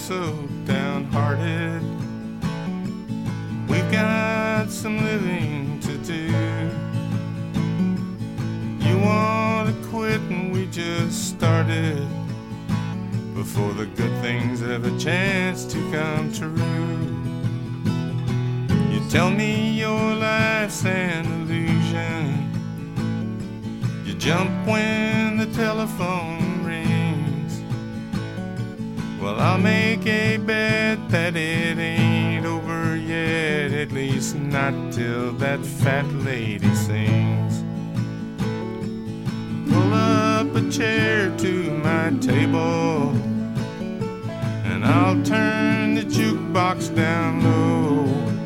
so downhearted. We've got some living to do. You want to quit and we just started before the good things have a chance to come true. You tell me your life's an illusion. You jump when the telephone rings. Well, I'll make a bet that it ain't over yet, at least not till that fat lady sings. Pull up a chair to my table and I'll turn the jukebox down low.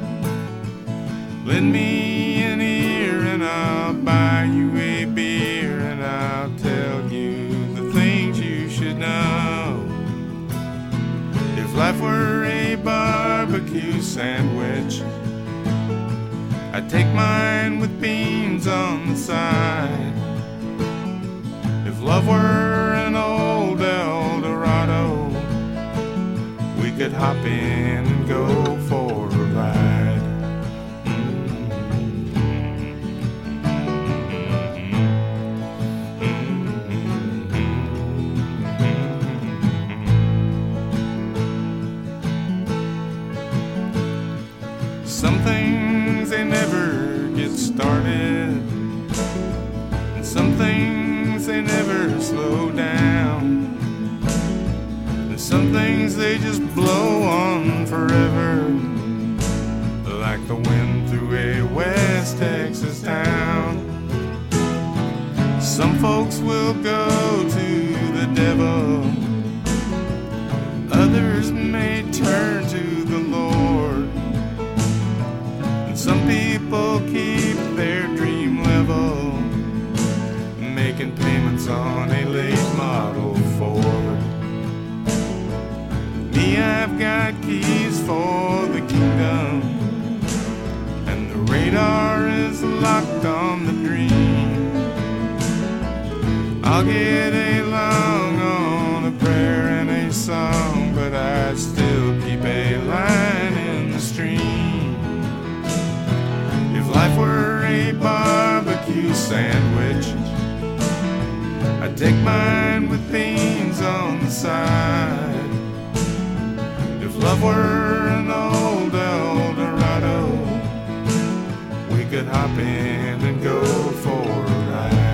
Lend me an ear and I'll buy you a beer and I'll tell you the things you should know. If life were a barbecue sandwich, I'd take mine with beans on the side. If love were an old Eldorado, we could hop in and go for a ride. Some things they never get started, and some things they never slow down, and some things they just blow on forever, like the wind through a West Texas town. Some folks will go to the devil, others may turn to the Lord. Some people keep their dream level, making payments on a late model Ford. Me, I've got keys for the kingdom, and the radar is locked on the dream. I'll get along on a prayer and a song, but I still keep a line in the stream. If life were a barbecue sandwich, I'd take mine with beans on the side. If love were an old Eldorado, we could hop in and go for a ride.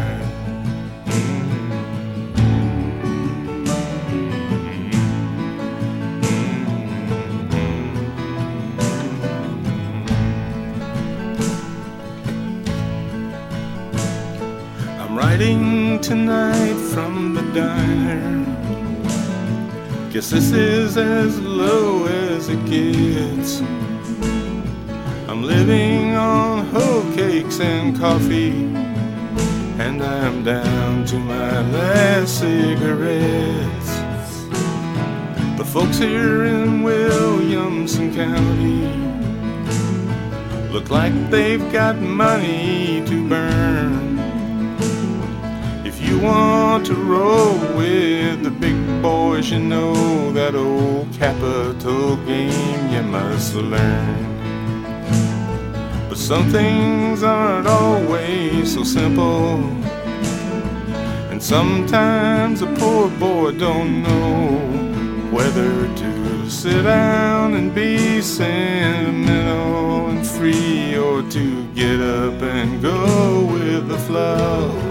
Riding tonight from the diner, guess this is as low as it gets. I'm living on hoe cakes and coffee, and I'm down to my last cigarettes. The folks here in Williamson County look like they've got money to burn. If you want to roll with the big boys, you know that old capital game you must learn. But some things aren't always so simple, and sometimes a poor boy don't know whether to sit down and be sentimental and free, or to get up and go with the flow.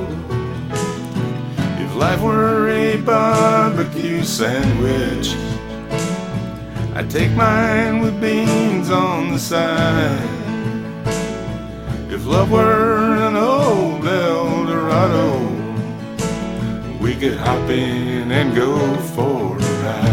If life were a barbecue sandwich, I'd take mine with beans on the side. If love were an old Eldorado, we could hop in and go for a ride.